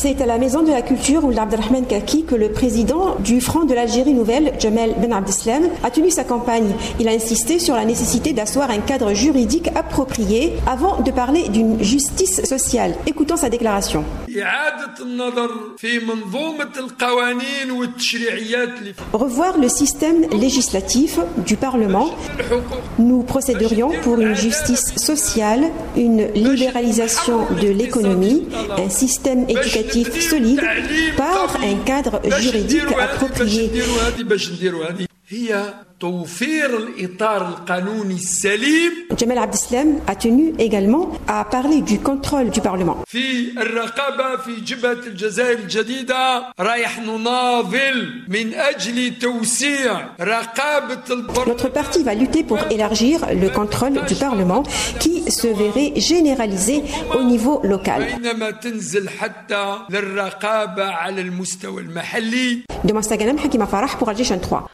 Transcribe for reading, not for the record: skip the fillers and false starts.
C'est à la Maison de la Culture Ould Abdelrahman Kaki que le président du Front de l'Algérie Nouvelle, Jamel Ben Abdeslam, a tenu sa campagne. Il a insisté sur la nécessité d'asseoir un cadre juridique approprié avant de parler d'une justice sociale. Écoutons sa déclaration. Revoir le système législatif du Parlement. Nous procéderions pour une justice sociale, une libéralisation de l'économie, un système éducatif solide par un cadre juridique approprié. Jamel Abdeslam a tenu également à parler du contrôle du Parlement. Notre parti va lutter pour élargir le contrôle du Parlement qui se verrait généralisé au niveau local. De Mostaganem, Hakima Farah pour Alger 3.